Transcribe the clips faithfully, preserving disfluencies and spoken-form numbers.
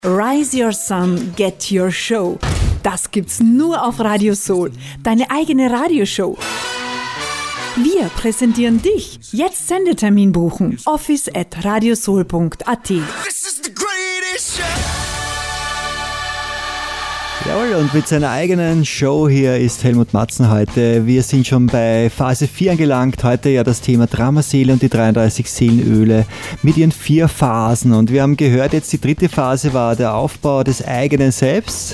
Rise Your Sun, Get Your Show. Das gibt's nur auf Radio Soul. Deine eigene Radioshow. Wir präsentieren dich. Jetzt Sendetermin buchen. office at radiosoul punkt a t. Jawohl, und mit seiner eigenen Show hier ist Helmut Matzen heute. Wir sind schon bei Phase vier angelangt. Heute ja das Thema Dramaseele und die dreiunddreißig Seelenöle mit ihren vier Phasen. Und wir haben gehört, jetzt die dritte Phase war der Aufbau des eigenen Selbst.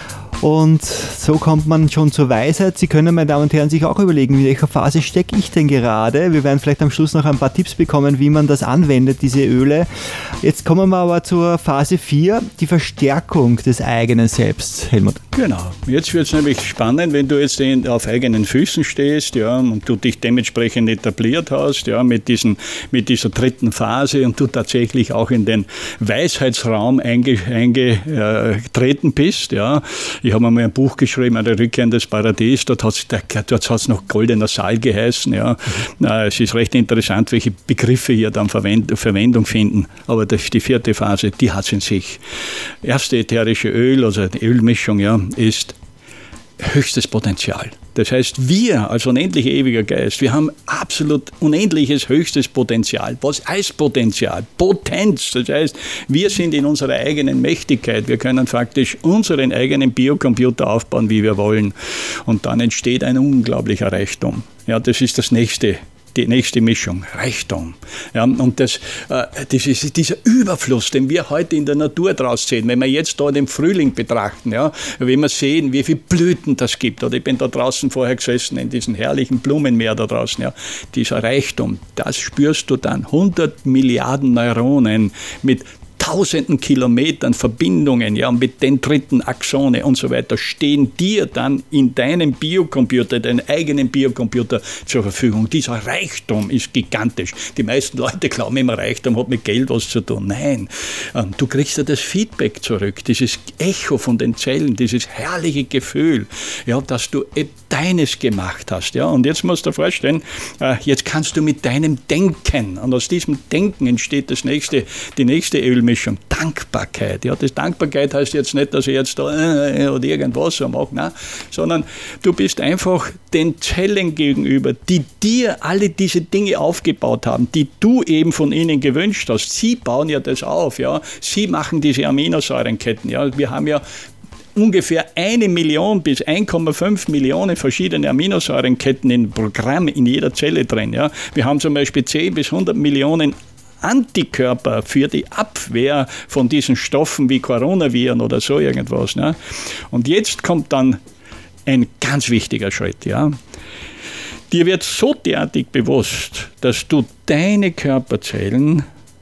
Und so kommt man schon zur Weisheit. Sie können, meine Damen und Herren, sich auch überlegen, in welcher Phase stecke ich denn gerade. Wir werden vielleicht am Schluss noch ein paar Tipps bekommen, wie man das anwendet, diese Öle. Jetzt kommen wir aber zur Phase vier, die Verstärkung des eigenen Selbst. Helmut. Genau. Jetzt wird es nämlich spannend, wenn du jetzt auf eigenen Füßen stehst, ja, und du dich dementsprechend etabliert hast, ja, mit, diesen, mit dieser dritten Phase und du tatsächlich auch in den Weisheitsraum eingetreten einge, äh, bist, ja. Ich habe einmal ein Buch geschrieben, eine Rückkehr in das Paradies, dort hat es noch Goldener Saal geheißen. Ja. Mhm. Es ist recht interessant, welche Begriffe hier dann Verwend- Verwendung finden. Aber das, die vierte Phase, die hat es in sich. Erste ätherische Öl, also die Ölmischung, ja, ist höchstes Potenzial. Das heißt, wir als unendlicher ewiger Geist, wir haben absolut unendliches höchstes Potenzial. Was heißt Potenzial? Potenz. Das heißt, wir sind in unserer eigenen Mächtigkeit. Wir können faktisch unseren eigenen Biocomputer aufbauen, wie wir wollen. Und dann entsteht ein unglaublicher Reichtum. Ja, das ist das nächste. Die nächste Mischung, Reichtum. Ja, und das, äh, das ist dieser Überfluss, den wir heute in der Natur draus sehen. Wenn wir jetzt da den Frühling betrachten, ja, wenn wir sehen, wie viele Blüten das gibt, oder ich bin da draußen vorher gesessen, in diesem herrlichen Blumenmeer da draußen, ja, dieser Reichtum, das spürst du dann. hundert Milliarden Neuronen mit tausenden Kilometern Verbindungen, ja, mit den dritten Axone und so weiter, stehen dir dann in deinem Biocomputer, deinem eigenen Biocomputer zur Verfügung. Dieser Reichtum ist gigantisch. Die meisten Leute glauben immer, Reichtum hat mit Geld was zu tun. Nein, du kriegst ja das Feedback zurück, dieses Echo von den Zellen, dieses herrliche Gefühl, ja, dass du deines gemacht hast. Ja. Und jetzt musst du dir vorstellen, jetzt kannst du mit deinem Denken, und aus diesem Denken entsteht das nächste, die nächste Ölmischung, Dankbarkeit. Ja, das Dankbarkeit heißt jetzt nicht, dass ich jetzt da äh, oder irgendwas so mache, nein, sondern du bist einfach den Zellen gegenüber, die dir alle diese Dinge aufgebaut haben, die du eben von ihnen gewünscht hast. Sie bauen ja das auf, ja. Sie machen diese Aminosäurenketten. Ja. Wir haben ja ungefähr eine Million bis eins Komma fünf Millionen verschiedene Aminosäurenketten im Programm in jeder Zelle drin. Ja. Wir haben zum Beispiel zehn bis hundert Millionen Antikörper für die Abwehr von diesen Stoffen wie Coronaviren oder so irgendwas. Ne? Und jetzt kommt dann ein ganz wichtiger Schritt. Ja? Dir wird so derartig bewusst, dass du deine Körperzellen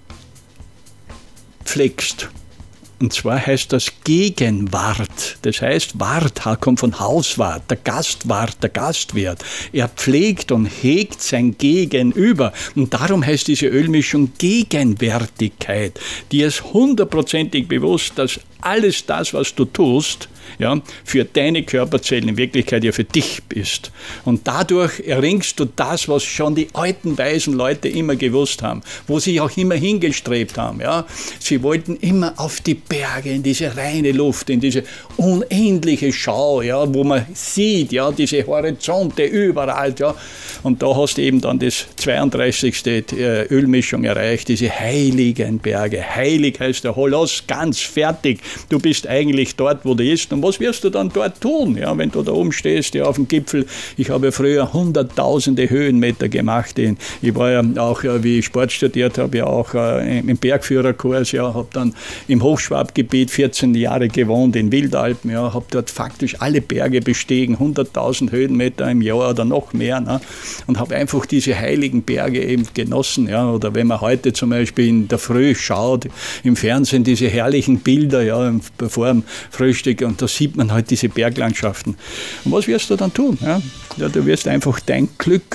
pflegst. Und zwar heißt das Gegenwart. Das heißt, Wart kommt von Hauswart, der Gastwart, der Gastwirt. Er pflegt und hegt sein Gegenüber. Und darum heißt diese Ölmischung Gegenwärtigkeit. Dir ist hundertprozentig bewusst, dass alles das, was du tust, ja, für deine Körperzellen in Wirklichkeit ja für dich ist. Und dadurch erringst du das, was schon die alten, weisen Leute immer gewusst haben, wo sie auch immer hingestrebt haben. Ja. Sie wollten immer auf die Berge, in diese reine Luft, in diese unendliche Schau, ja, wo man sieht, ja, diese Horizonte überall. Ja. Und da hast du eben dann das zweiunddreißigste Ölmischung erreicht, diese heiligen Berge. Heilig heißt der Holos, ganz fertig. Du bist eigentlich dort, wo du bist. Und was wirst du dann dort tun, ja, wenn du da oben stehst, ja, auf dem Gipfel? Ich habe ja früher hunderttausende Höhenmeter gemacht. Ich war ja auch, wie ich Sport studiert habe, ja auch im Bergführerkurs, ja, habe dann im Hochschwabgebiet vierzehn Jahre gewohnt, in Wildalpen, ja, habe dort faktisch alle Berge bestiegen, hunderttausend Höhenmeter im Jahr oder noch mehr, ne, und habe einfach diese heiligen Berge eben genossen, ja, oder wenn man heute zum Beispiel in der Früh schaut, im Fernsehen diese herrlichen Bilder, ja, vor dem Frühstück, und da sieht man halt diese Berglandschaften. Und was wirst du dann tun? Ja? Ja, du wirst einfach dein Glück,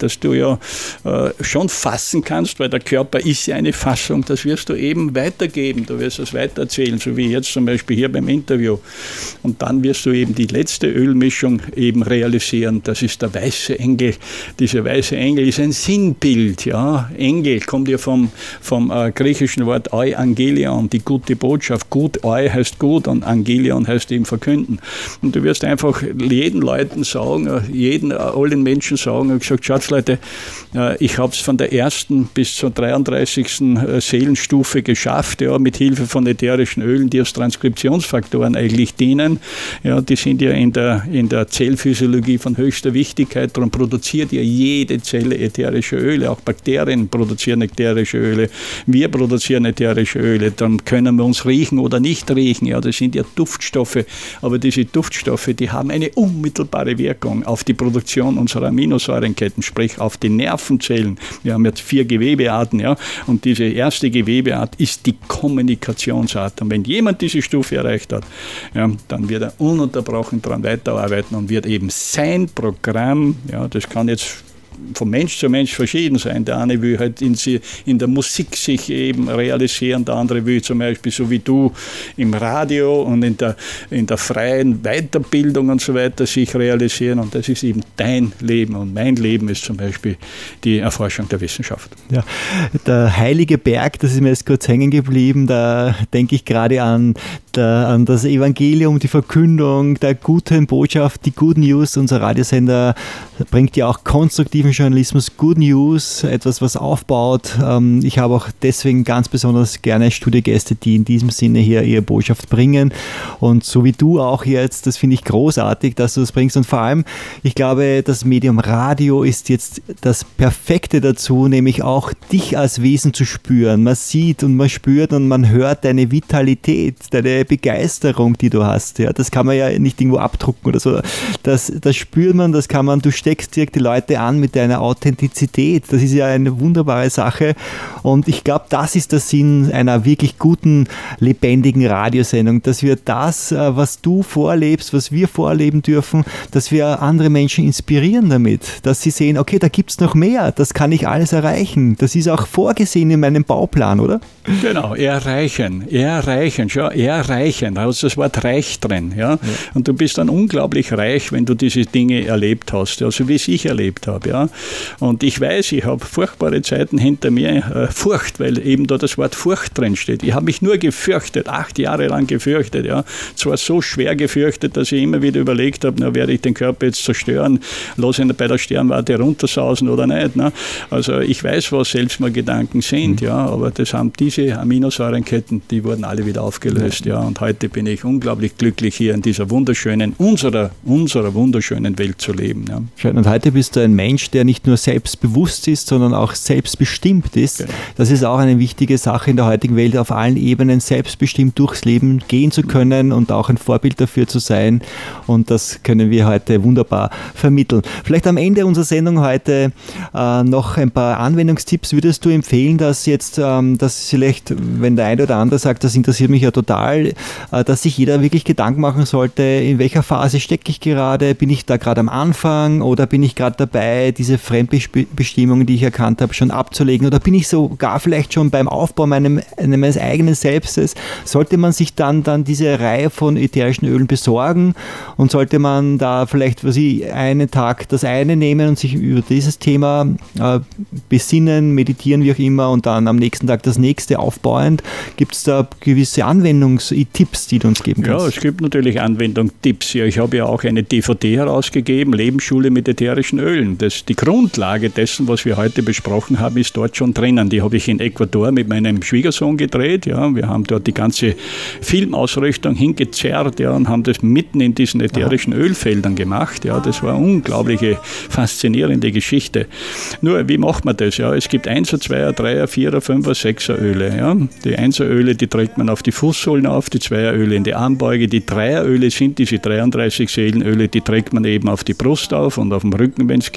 dass du ja äh, schon fassen kannst, weil der Körper ist ja eine Fassung, das wirst du eben weitergeben, du wirst es weitererzählen, so wie jetzt zum Beispiel hier beim Interview. Und dann wirst du eben die letzte Ölmischung eben realisieren, das ist der weiße Engel. Dieser weiße Engel ist ein Sinnbild, ja. Engel kommt ja vom, vom äh, griechischen Wort Euangelion, die gute Botschaft. Gut, Eu heißt gut und Angelion heißt eben verkünden. Und du wirst einfach jeden Leuten sagen, jeden, allen Menschen sagen, ich gesagt, schaut Leute, ich habe es von der ersten bis zur dreiunddreißigsten Seelenstufe geschafft, ja, mit Hilfe von ätherischen Ölen, die als Transkriptionsfaktoren eigentlich dienen. Ja, die sind ja in der, in der Zellphysiologie von höchster Wichtigkeit, darum produziert ja jede Zelle ätherische Öle, auch Bakterien produzieren ätherische Öle, wir produzieren ätherische Öle, dann können wir uns riechen oder nicht riechen, ja, das sind ja Duftstoffe, aber diese Duftstoffe, die haben eine unmittelbare Wirkung auf die Produktion unserer Aminosäurenketten, sprich auf die Nervenzellen. Wir haben jetzt vier Gewebearten, ja, und diese erste Gewebeart ist die Kommunikationsart. Und wenn jemand diese Stufe erreicht hat, ja, dann wird er ununterbrochen daran weiterarbeiten und wird eben sein Programm, ja, das kann jetzt von Mensch zu Mensch verschieden sein. Der eine will halt in, sie, in der Musik sich eben realisieren, der andere will zum Beispiel so wie du im Radio und in der, in der freien Weiterbildung und so weiter sich realisieren, und das ist eben dein Leben, und mein Leben ist zum Beispiel die Erforschung der Wissenschaft. Ja, der heilige Berg, das ist mir jetzt kurz hängen geblieben, da denke ich gerade an, der, an das Evangelium, die Verkündung der guten Botschaft, die Good News. Unser Radiosender bringt ja auch konstruktiven Journalismus, Good News, etwas, was aufbaut. Ich habe auch deswegen ganz besonders gerne Studiogäste, die in diesem Sinne hier ihre Botschaft bringen. Und so wie du auch jetzt, das finde ich großartig, dass du das bringst. Und vor allem, ich glaube, das Medium Radio ist jetzt das Perfekte dazu, nämlich auch dich als Wesen zu spüren. Man sieht und man spürt und man hört deine Vitalität, deine Begeisterung, die du hast. Ja, das kann man ja nicht irgendwo abdrucken oder so. Das, das spürt man, das kann man, du steckst direkt die Leute an mit deiner Authentizität. Das ist ja eine wunderbare Sache. Und ich glaube, das ist der Sinn einer wirklich guten, lebendigen Radiosendung, dass wir das, was du vorlebst, was wir vorleben dürfen, dass wir andere Menschen inspirieren damit, dass sie sehen, okay, da gibt es noch mehr, das kann ich alles erreichen. Das ist auch vorgesehen in meinem Bauplan, oder? Genau, erreichen, erreichen, schau, erreichen, da ist das Wort reich drin, ja? Ja. Und du bist dann unglaublich reich, wenn du diese Dinge erlebt hast, also wie es ich erlebt habe, ja. Und ich weiß, ich habe furchtbare Zeiten hinter mir, äh, Furcht, weil eben da das Wort Furcht drin steht. Ich habe mich nur gefürchtet, acht Jahre lang gefürchtet, ja. Zwar so schwer gefürchtet, dass ich immer wieder überlegt habe, na, werde ich den Körper jetzt zerstören, lasse ihn bei der Sternwarte runtersausen oder nicht, ne? Also ich weiß, was Selbstmordgedanken sind, mhm. ja, aber das haben diese Aminosäurenketten, die wurden alle wieder aufgelöst, ja. ja. Und heute bin ich unglaublich glücklich, hier in dieser wunderschönen, unserer, unserer wunderschönen Welt zu leben, ja. Schön. Und heute bist du ein Mensch, der nicht nur selbstbewusst ist, sondern auch selbstbestimmt ist. Okay. Das ist auch eine wichtige Sache in der heutigen Welt, auf allen Ebenen selbstbestimmt durchs Leben gehen zu können und auch ein Vorbild dafür zu sein. Und das können wir heute wunderbar vermitteln. Vielleicht am Ende unserer Sendung heute äh, noch ein paar Anwendungstipps. Würdest du empfehlen, dass jetzt, ähm, dass vielleicht, wenn der eine oder andere sagt, das interessiert mich ja total, äh, dass sich jeder wirklich Gedanken machen sollte, in welcher Phase stecke ich gerade? Bin ich da gerade am Anfang oder bin ich gerade dabei, diese Fremdbestimmungen, die ich erkannt habe, schon abzulegen, oder bin ich sogar vielleicht schon beim Aufbau meinem, meines eigenen Selbstes? Sollte man sich dann, dann diese Reihe von ätherischen Ölen besorgen und sollte man da vielleicht, was ich, einen Tag das eine nehmen und sich über dieses Thema äh, besinnen, meditieren, wie auch immer, und dann am nächsten Tag das nächste aufbauend? Gibt es da gewisse Anwendungstipps, die du uns geben kannst? Ja, es gibt natürlich Anwendungstipps. Ja, ich habe ja auch eine D V D herausgegeben, Lebensschule mit ätherischen Ölen. Das, die Grundlage dessen, was wir heute besprochen haben, ist dort schon drinnen. Die habe ich in Ecuador mit meinem Schwiegersohn gedreht. Ja. Wir haben dort die ganze Filmausrüstung hingezerrt, ja, und haben das mitten in diesen ätherischen Aha. Ölfeldern gemacht. Ja. Das war eine unglaubliche, faszinierende Geschichte. Nur, wie macht man das? Ja. Es gibt Einser, Zweier, Dreier, Vierer, Fünfer, Sechser Öle. Ja. Die Einseröle, die trägt man auf die Fußsohlen auf, die Zweieröle in die Armbeuge. Die Dreieröle sind diese dreiunddreißig Seelenöle, die trägt man eben auf die Brust auf und auf dem Rücken, wenn es geht.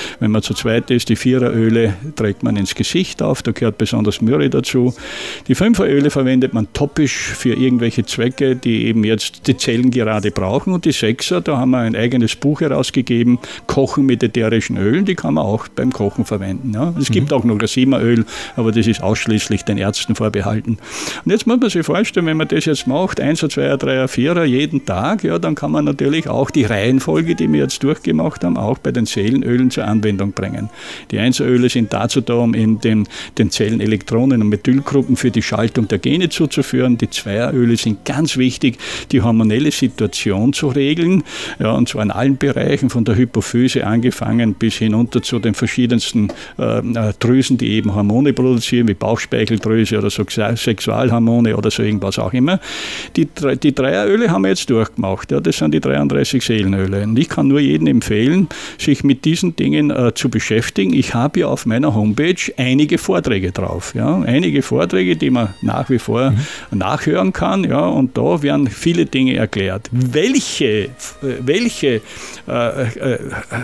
Wenn man zu zweit ist, die Viereröle trägt man ins Gesicht auf, da gehört besonders Myrrhe dazu. Die Fünferöle verwendet man topisch für irgendwelche Zwecke, die eben jetzt die Zellen gerade brauchen. Und die Sechser, da haben wir ein eigenes Buch herausgegeben, Kochen mit ätherischen Ölen, die kann man auch beim Kochen verwenden. Ja. Es gibt mhm. auch noch ein Siemeröl, aber das ist ausschließlich den Ärzten vorbehalten. Und jetzt muss man sich vorstellen, wenn man das jetzt macht, Einser, Zweier, Dreier, Vierer jeden Tag, ja, dann kann man natürlich auch die Reihenfolge, die wir jetzt durchgemacht haben, auch bei den Seelenölen zur Anwendung bringen. Die Einseröle sind dazu da, um in den, den Zellen Elektronen und Methylgruppen für die Schaltung der Gene zuzuführen. Die Zweieröle sind ganz wichtig, die hormonelle Situation zu regeln, ja, und zwar in allen Bereichen, von der Hypophyse angefangen bis hinunter zu den verschiedensten äh, Drüsen, die eben Hormone produzieren, wie Bauchspeicheldrüse oder so Sexualhormone oder so irgendwas auch immer. Die, die Dreieröle haben wir jetzt durchgemacht, ja, das sind die dreiunddreißig Seelenöle. Und ich kann nur jedem empfehlen, sich mit diesen Dingen äh, zu beschäftigen. Ich habe ja auf meiner Homepage einige Vorträge drauf, ja, einige Vorträge, die man nach wie vor mhm. nachhören kann, ja, und da werden viele Dinge erklärt. Welche, welche äh, äh, äh,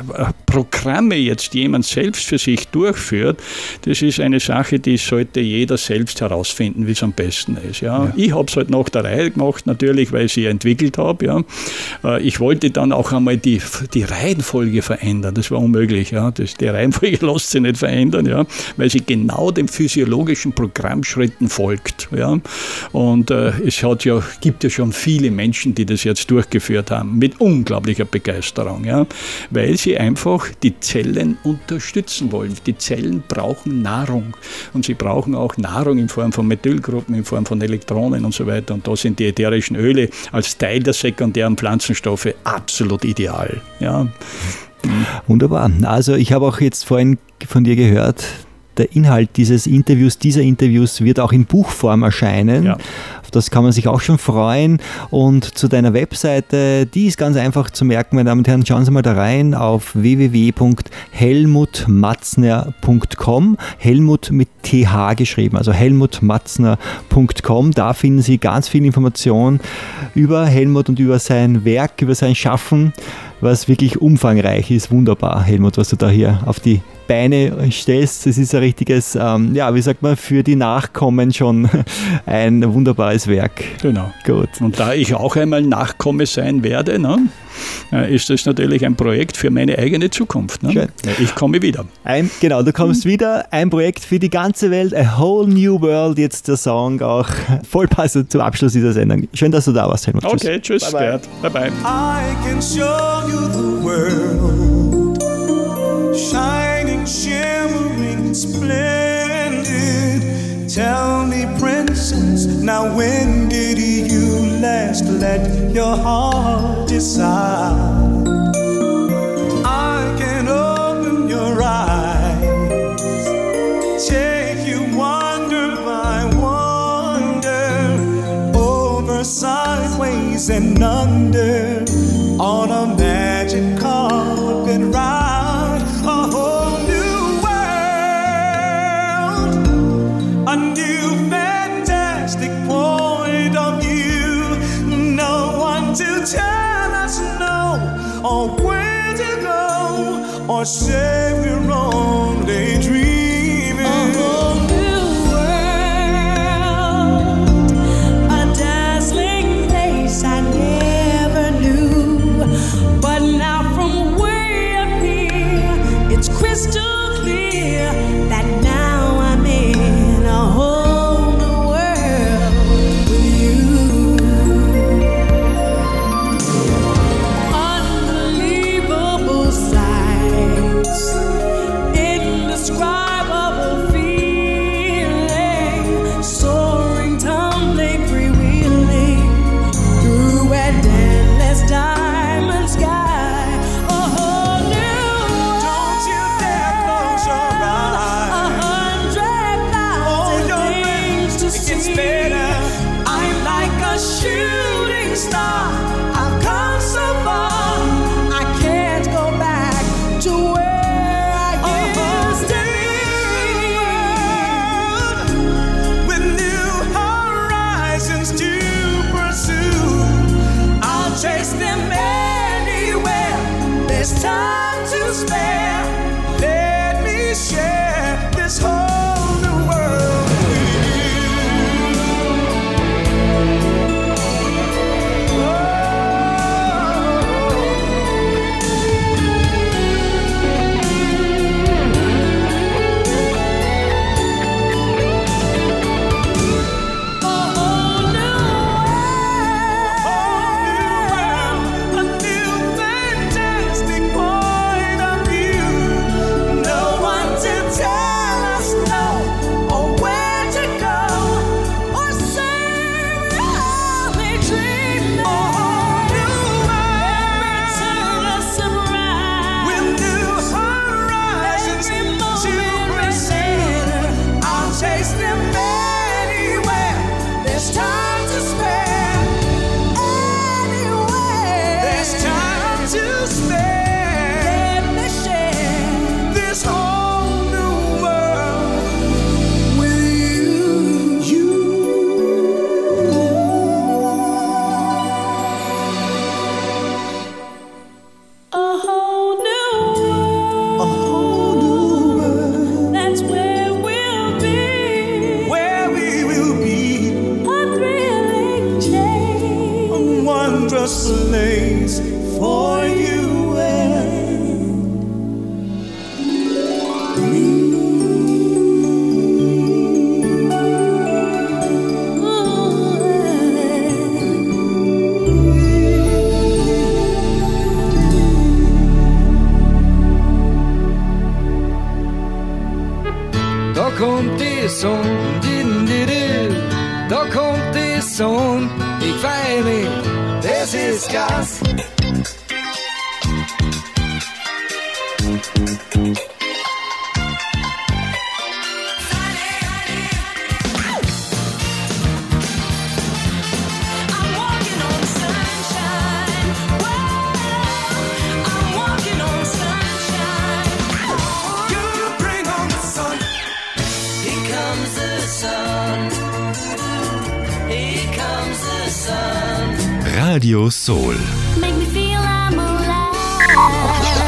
Programme jetzt jemand selbst für sich durchführt, das ist eine Sache, die sollte jeder selbst herausfinden, wie es am besten ist. Ja. Ja. Ich habe es halt nach der Reihe gemacht, natürlich, weil ich sie entwickelt habe. Ja. Äh, ich wollte dann auch einmal die, die Reihenfolge verändern. Das war unmöglich. Ja. Das, die Reihenfolge lässt sich nicht verändern, ja, weil sie genau den physiologischen Programmschritten folgt. Ja. Und äh, es hat ja, gibt ja schon viele Menschen, die das jetzt durchgeführt haben, mit unglaublicher Begeisterung, ja, weil sie einfach die Zellen unterstützen wollen. Die Zellen brauchen Nahrung und sie brauchen auch Nahrung in Form von Methylgruppen, in Form von Elektronen und so weiter. Und da sind die ätherischen Öle als Teil der sekundären Pflanzenstoffe absolut ideal. Ja. Wunderbar. Also ich habe auch jetzt vorhin von dir gehört, der Inhalt dieses Interviews, dieser Interviews wird auch in Buchform erscheinen. Ja. Auf das kann man sich auch schon freuen. Und zu deiner Webseite, die ist ganz einfach zu merken, meine Damen und Herren, schauen Sie mal da rein auf w w w punkt helmut matzner punkt com. Helmut mit T H geschrieben, also helmut matzner punkt com. Da finden Sie ganz viel Information über Helmut und über sein Werk, über sein Schaffen, was wirklich umfangreich ist. Wunderbar, Helmut, was du da hier auf die Beine stellst. Das ist ein richtiges, ähm, ja, wie sagt man, für die Nachkommen schon ein wunderbares Werk. Genau. Gut. Und da ich auch einmal Nachkomme sein werde, ne, ist das natürlich ein Projekt für meine eigene Zukunft. Ne? Schön. Ich komme wieder. Ein, genau, du kommst mhm. wieder. Ein Projekt für die ganze Welt. A Whole New World. Jetzt der Song auch voll passend zum Abschluss dieser Sendung. Schön, dass du da warst, Helmut. Okay, tschüss, bye, Gerd. Bye, bye. I can show you the world, shining, shimmering, splendid. Tell me, princess, now when did you last let your heart decide? I can open your eyes, take you wonder by wonder, over, sideways, and under, on a magic carpet ride, a whole new world, a new fantastic point of view. No one to tell us no, or where to go, or say we're only dreaming. A whole new world, a dazzling place I never knew. But now from way up here, it's crystal clear that now I'm in a whole new world with you. Unbelievable sights, indescribable feeling, soaring, tumbling, freewheeling through an endless diamond sky. A whole new world. Don't you dare close your eyes. A hundred thousand things to see. It gets better. I'm like a shooting star. I've come so far. I can't go back to where I used to be. With new horizons to pursue, I'll chase them anywhere. There's time to spare. share this whole new world with place for you and me. Da kommt die Sonne, din, din, din. Da kommt die Sonne, ich freu mich, das ist Gas. Radio Soul. Make me feel I'm alive.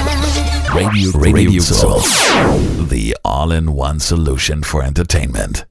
Radio, Radio Soul. The all-in-one solution for entertainment.